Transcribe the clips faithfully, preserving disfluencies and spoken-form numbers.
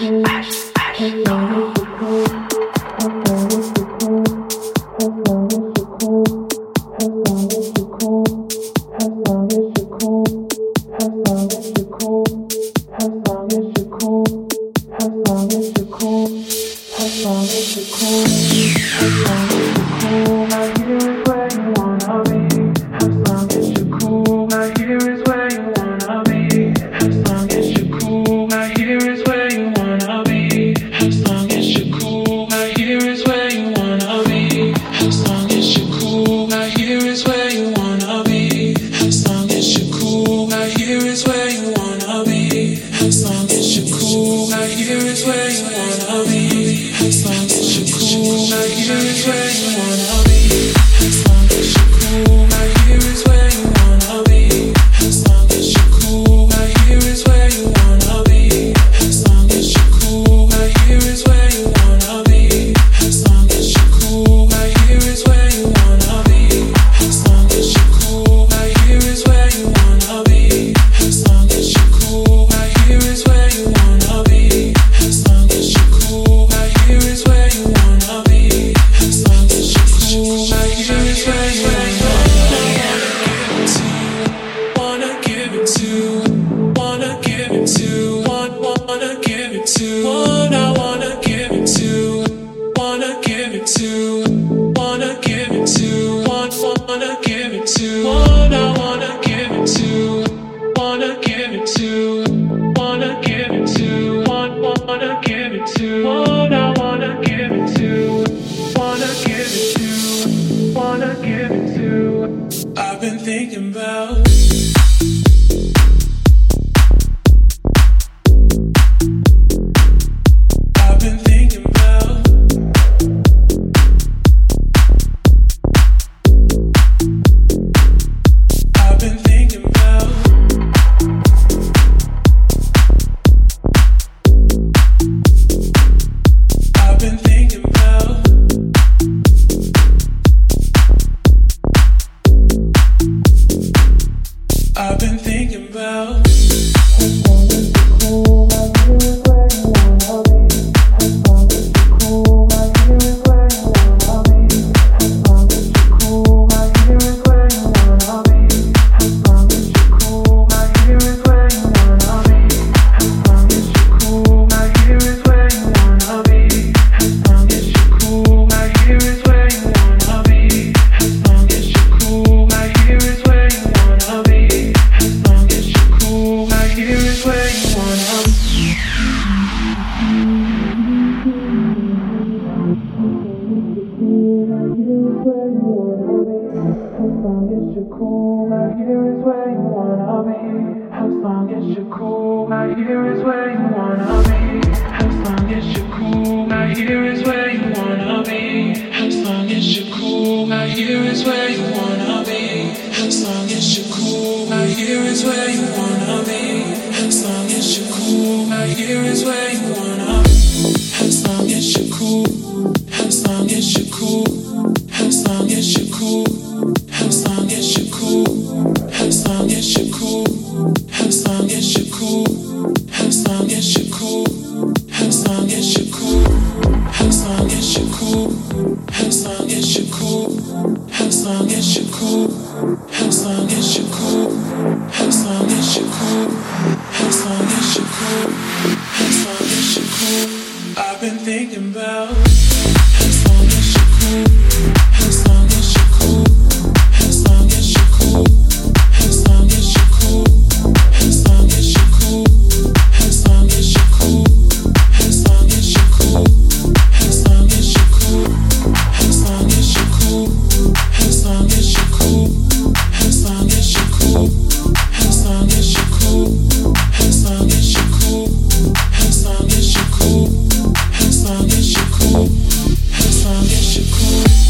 As long as you're cool, as long as you're cool.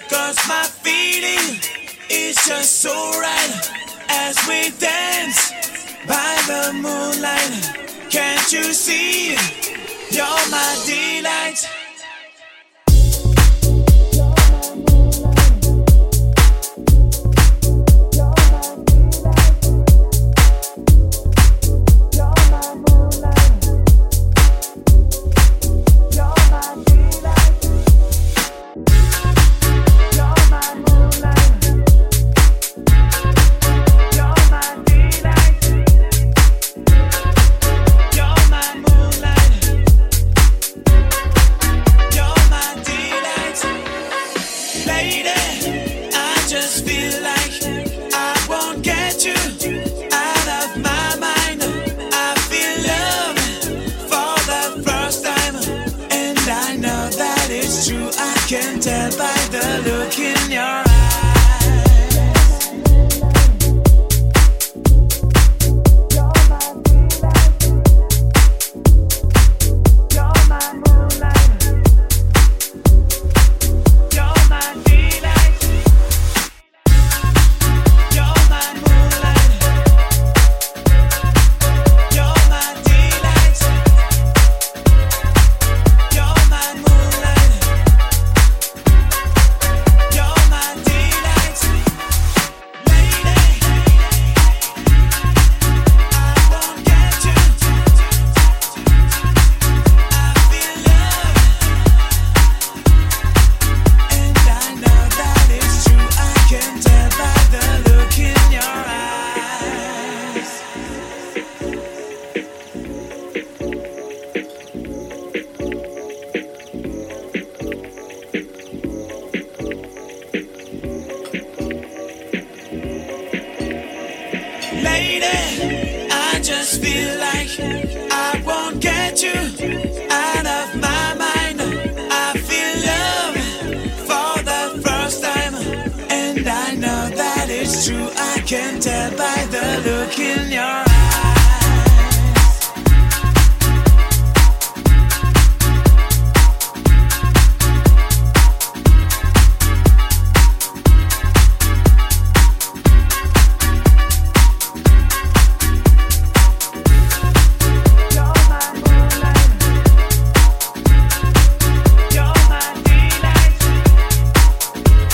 Cause my feeling is just so right as we dance by the moonlight. Can't you see? You're my delight. Can tell by the look in your eyes. Lady, I just feel like I won't get you out of my mind. I feel love for the first time, and I know that it's true. I can tell by the look in your eyes.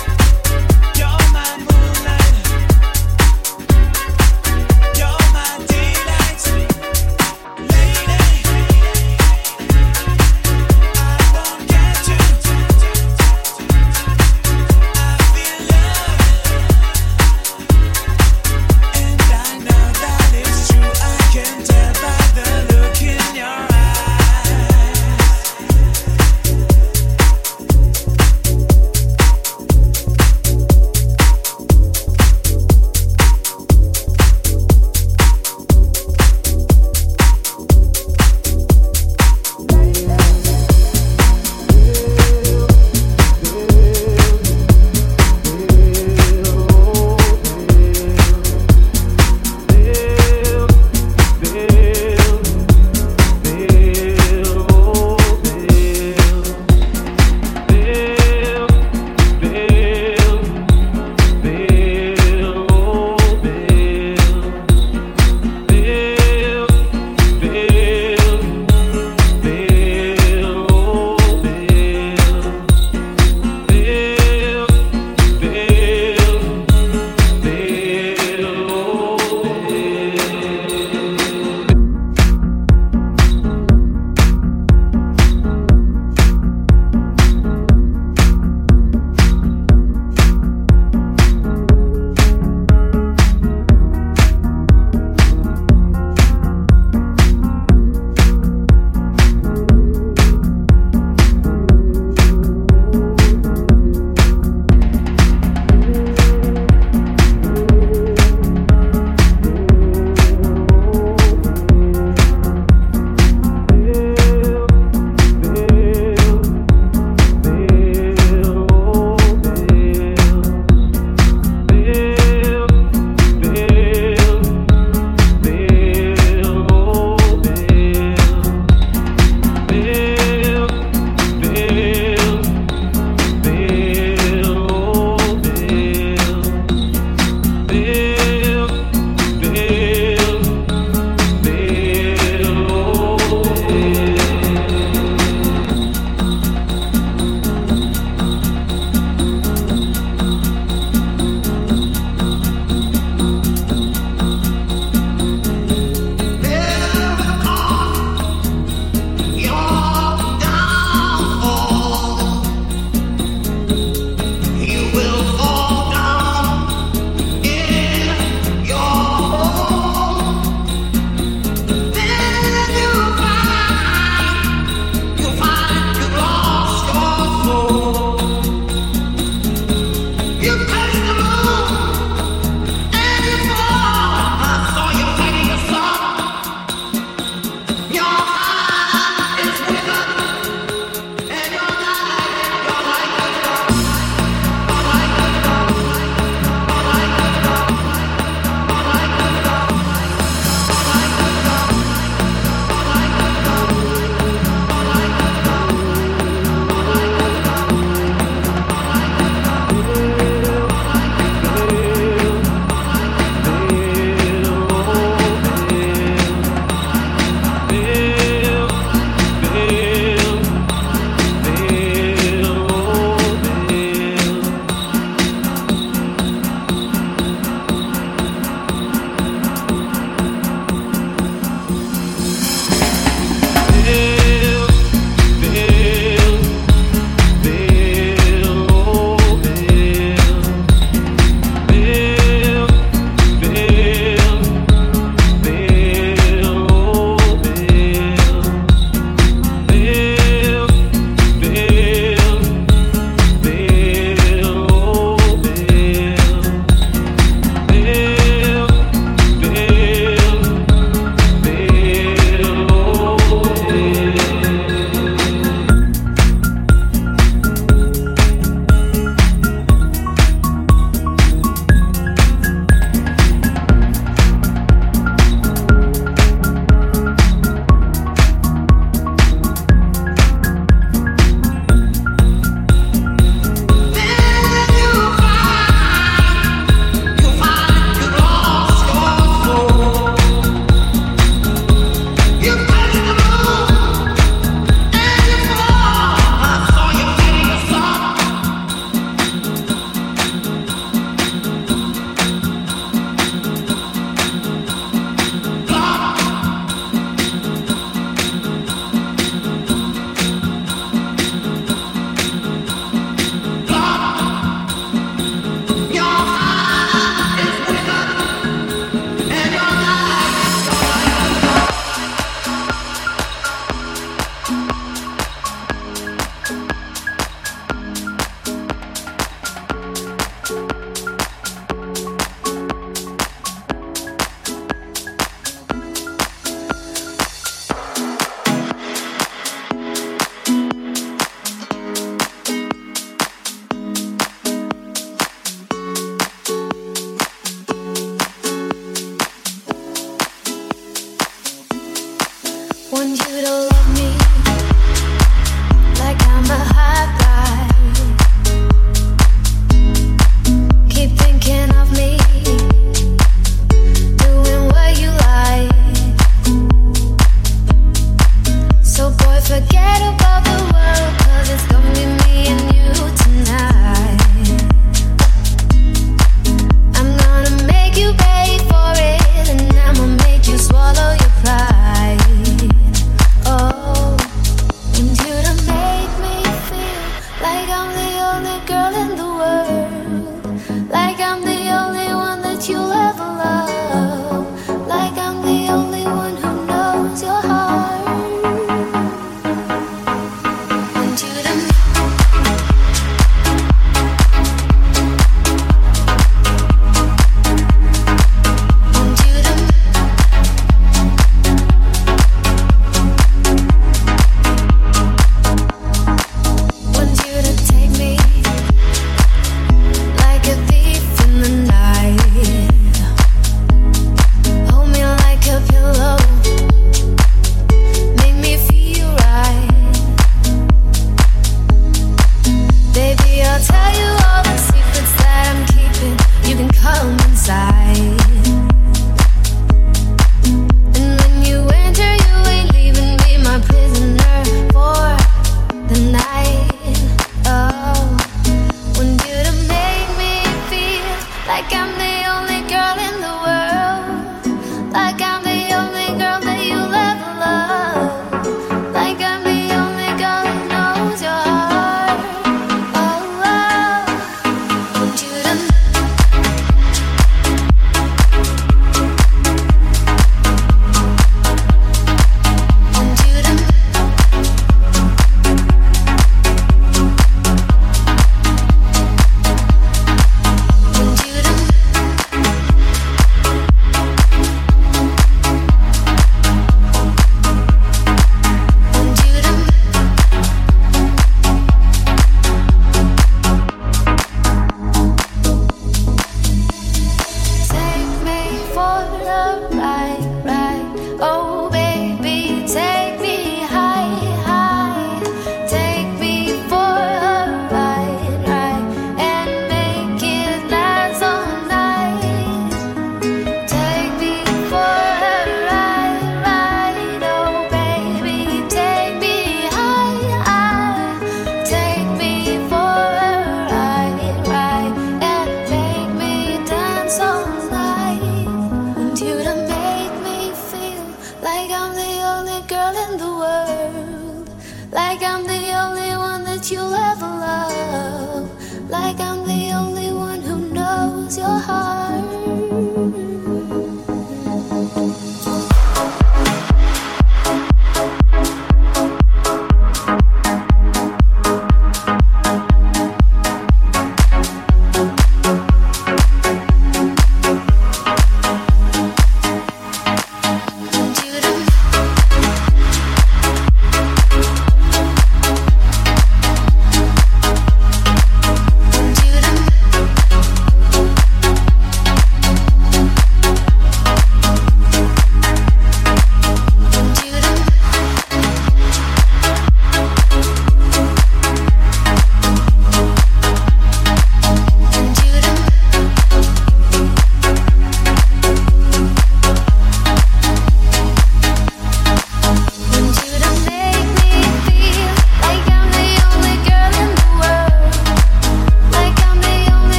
You're my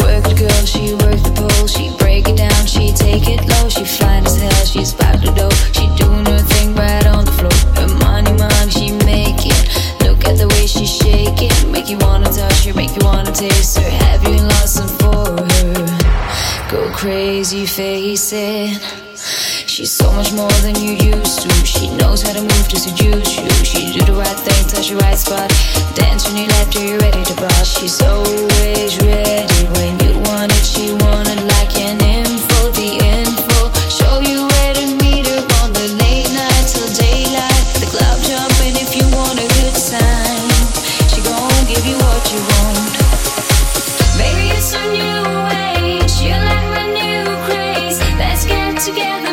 Work the girl, she work the pole. She break it down, she take it low. She fine as hell, she's pop the dough. She doing her thing right on the floor. Her money, money, she make it. Look at the way she shake it. Make you wanna touch her, make you wanna taste her. Have you lost some for her? Go crazy, face it. She's so much more than you used to. She knows how to move to seduce you. She do the right thing, touch the right spot. Dance when you left her, you're ready to bust. She's always ready when you want it. She want it like an info, the info. Show you where to meet her on the late night till daylight. The club jumping if you want a good time. She gon' give you what you want. Baby, it's a new age. You like my new craze. Let's get together.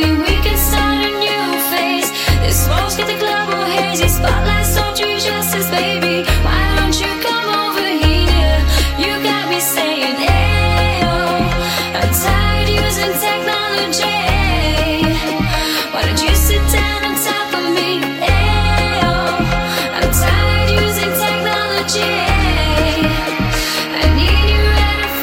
Spotlights don't do justice, baby. Why don't you come over here? You got me saying, ayo. I'm tired using technology. Why don't you sit down on top of me? Ayo. I'm tired using technology. I need you right in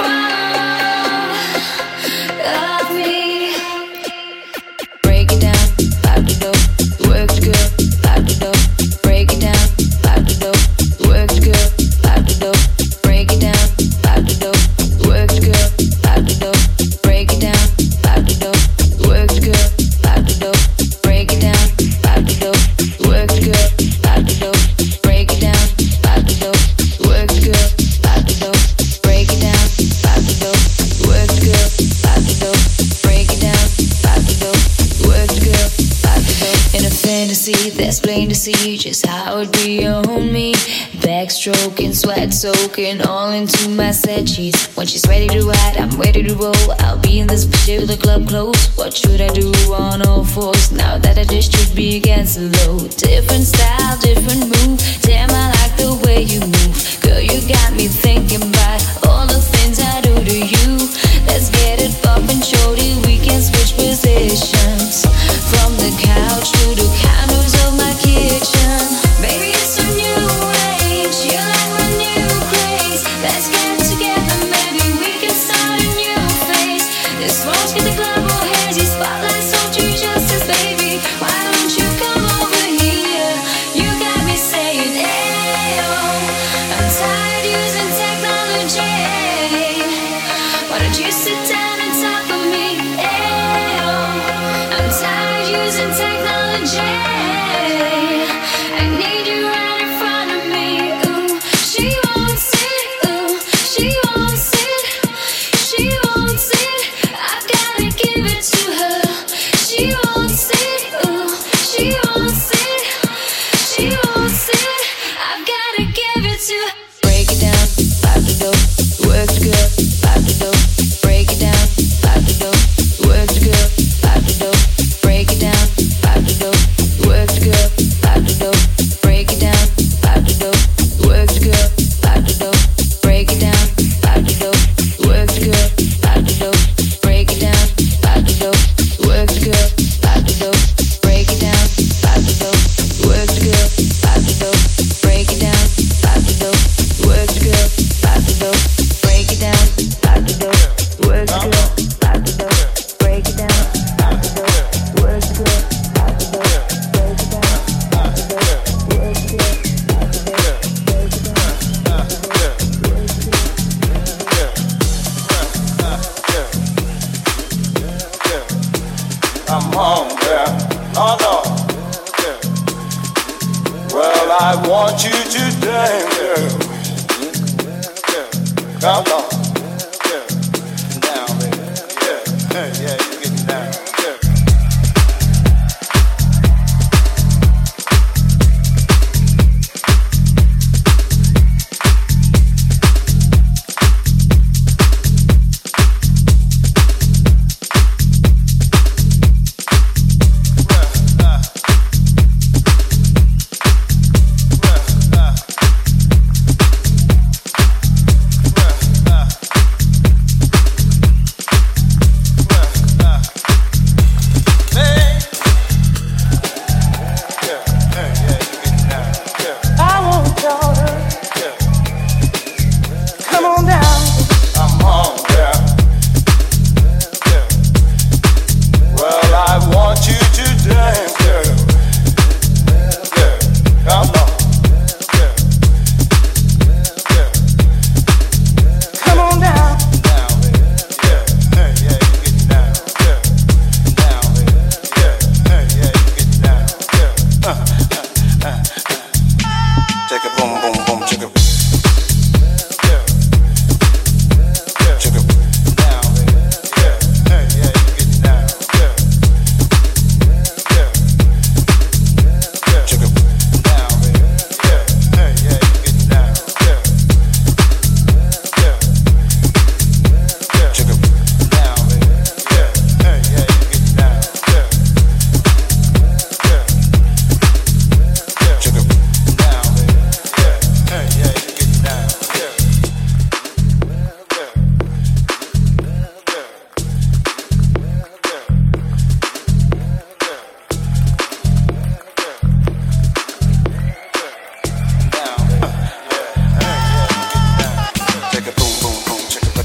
front of me. Break it down, pop the dough, work the girl, pop the dough. Break it down, pop the dough, work the girl, pop the dough. Break it down, pop the dough, work the girl, pop the dough. Break it down, pop the dough, work the girl, pop the dough. Break it down, pop the dough, work the girl, pop the dough. Break it down, pop the dough, work the girl, pop the dough. Break it down, pop the dough, work the girl, pop the dough. Break it down, pop the dough, work the girl, pop the dough. In a fantasy that's plain to see just how it be on me. Backstroking, sweat soaking all into my set sheets. When she's ready to ride, I'm ready to roll. I'll be in this bitch till the club close. What should I do on all fours now that I just should be against the low? Different style, different move. Damn, I like the way you move. Girl, you got me thinking about all the things I do to you. Let's get it bumpin', shorty. We can switch positions from the couch to the counters of my kitchen. Baby, it's a new age. You like my new craze. Let's get together, maybe we can start a new phase. This smoke's get the club all hazy. Spotlights don't do justice, baby. Why don't you come over here? You got me saying, ayo. I'm tired using technology. Why don't you sit down on top of me? Ayo. I'm tired using technology. I need you right in front of me. Ooh, she wants it. Ooh, she wants it. She wants it. I've gotta give it to her. She wants it. Ooh, she wants it. She wants it. I've gotta give it to her. Break it down, pop the dough, work the girl, pop the dough. Break it down, pop the dough, work the girl, pop the dough. Break it down, pop the dough, work the girl, pop the dough. Break it down, pop the dough, work the girl, pop the dough. Break it down, pop the dough, work the girl, pop the dough. Break it down, pop the dough, work the girl, pop the dough. Break it down, pop the dough, work the girl, pop the dough. Break it down, pop the dough, work the girl, pop the dough. Break it down, pop the dough, work the girl, pop the dough. Break it down, pop the dough, work the girl, pop the dough. Break it down, pop the dough, work the girl, pop the dough. Break it down, pop the dough, work the I'm home, girl. Oh no. Well, I want you to dance, girl. Come on. Down, baby. Yeah, yeah, you get down. Yeah.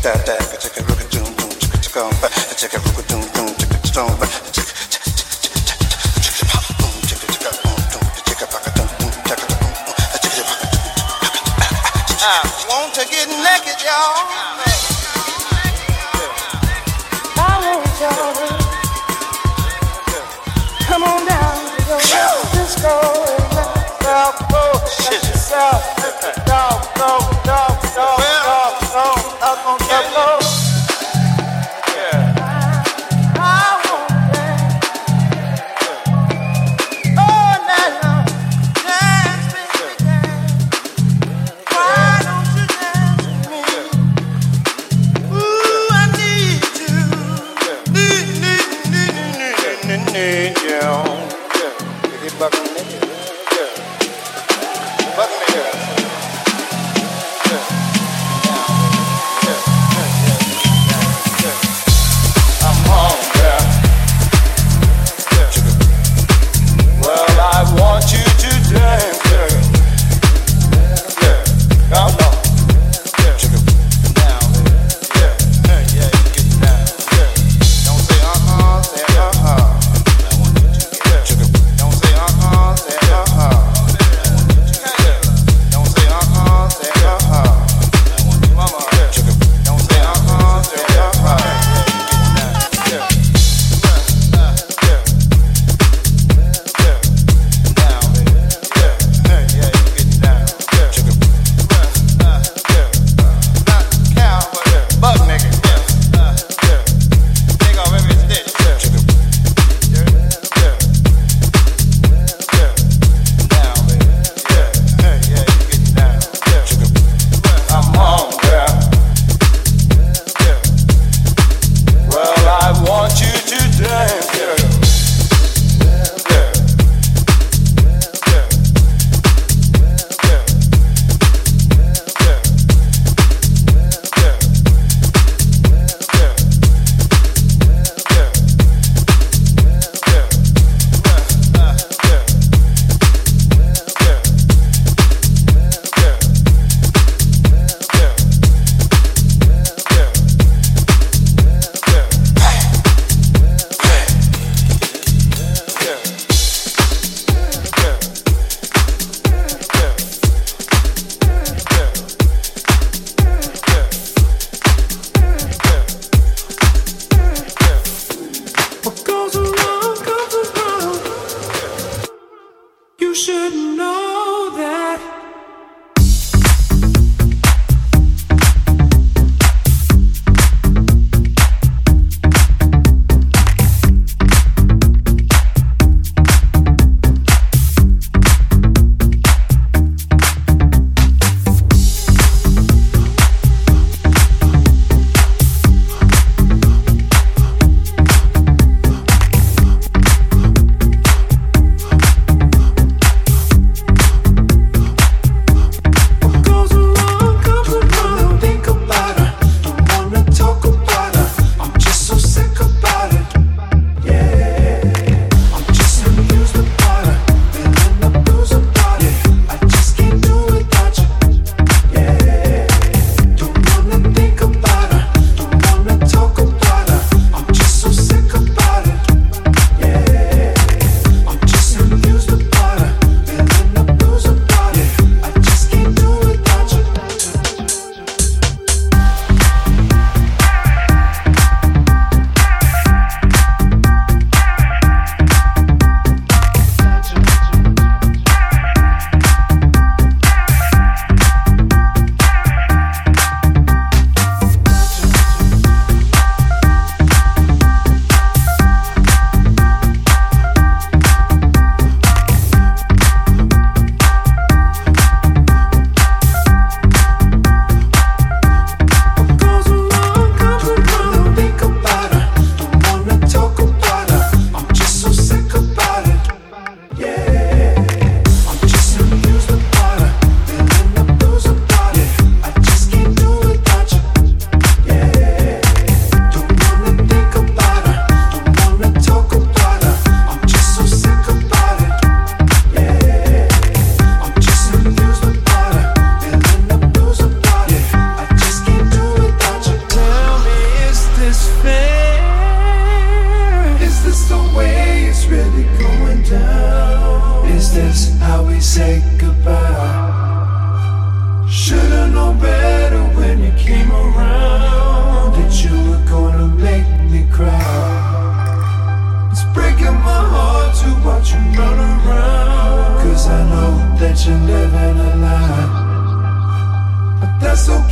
Want to get naked, y'all. I want y'all to come on down to the disco and let yourself go. Let yourself, let yourself go, go, go, go, go, up on the floor.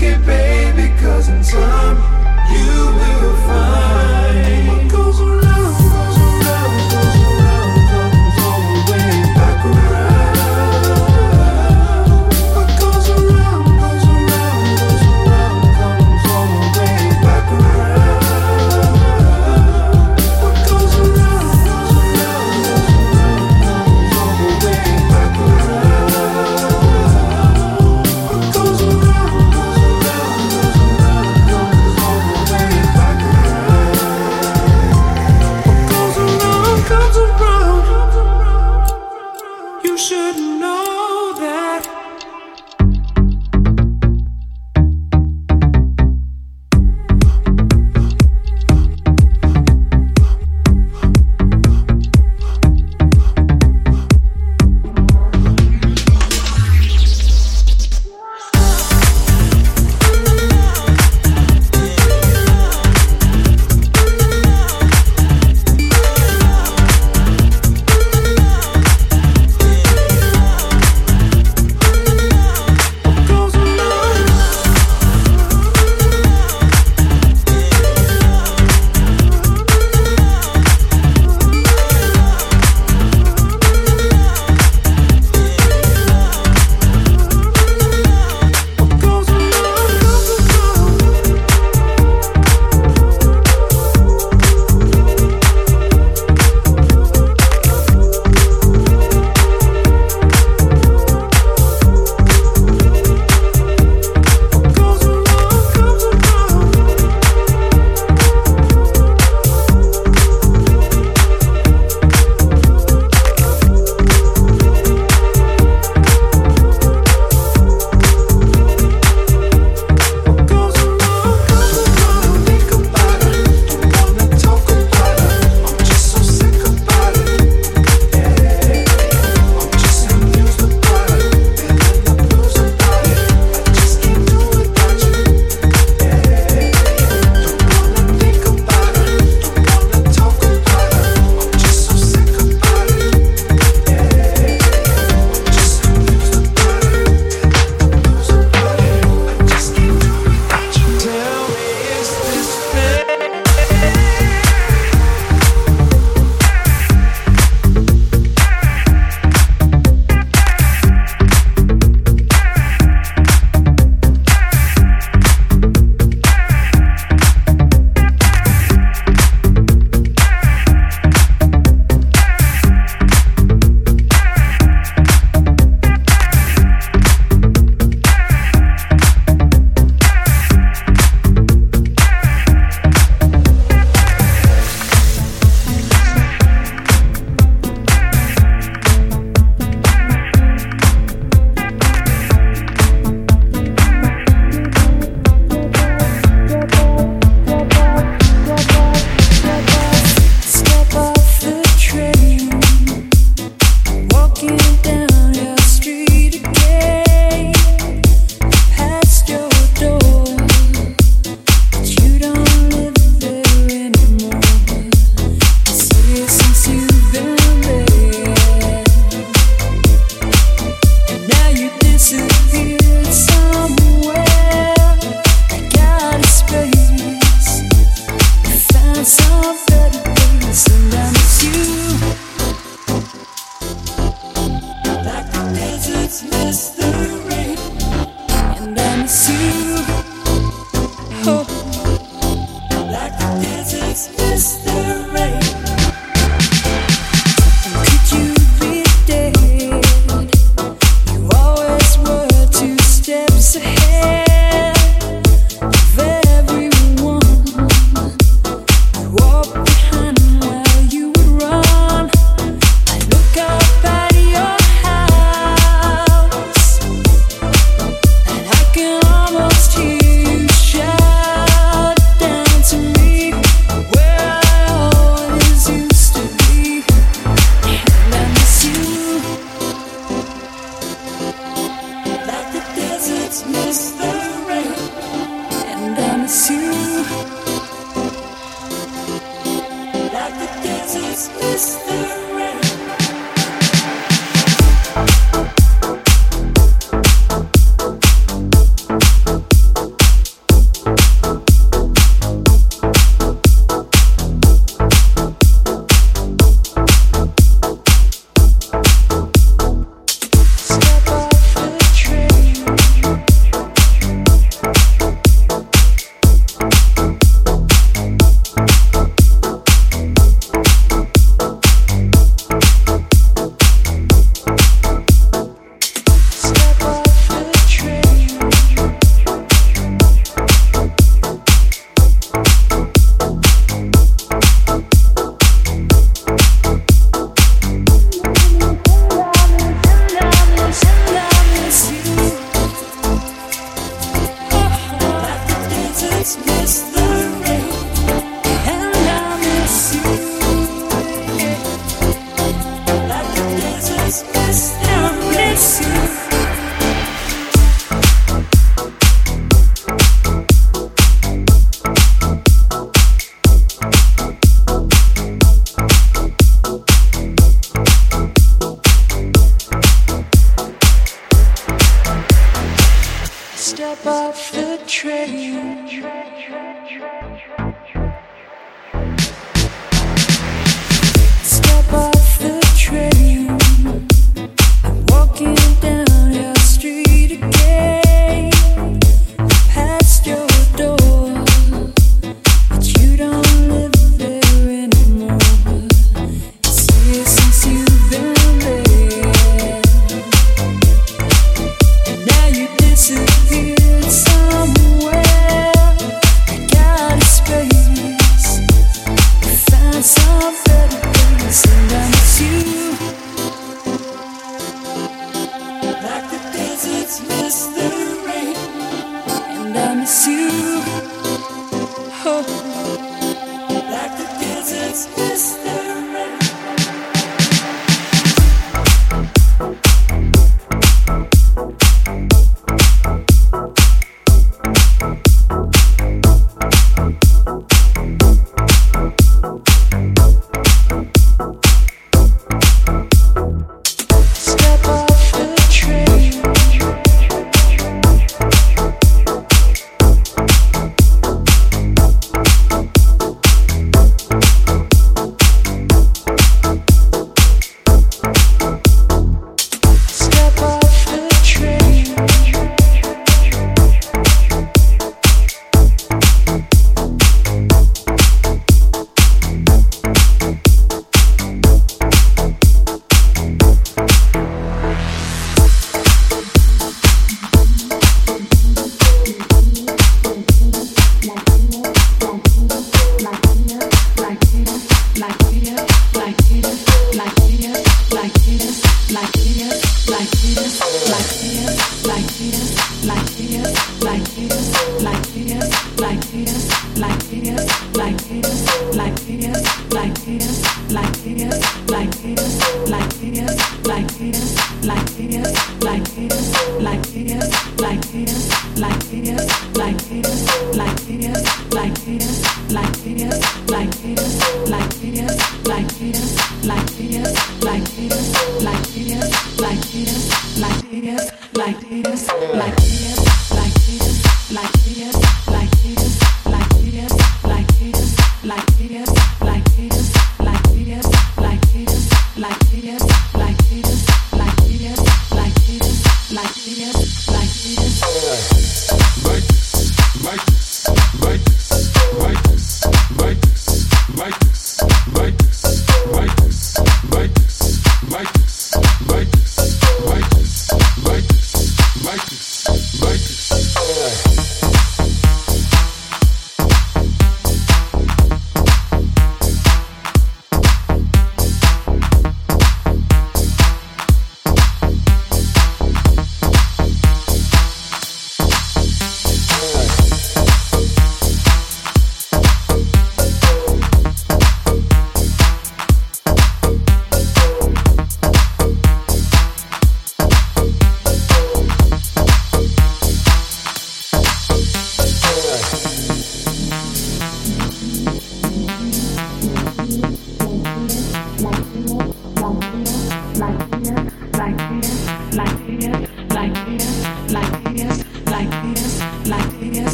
Goes around, goes around, goes around, goes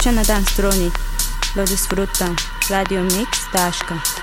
escuchan a Dance Tronic, lo disfrutan. Radio Mix Tashka.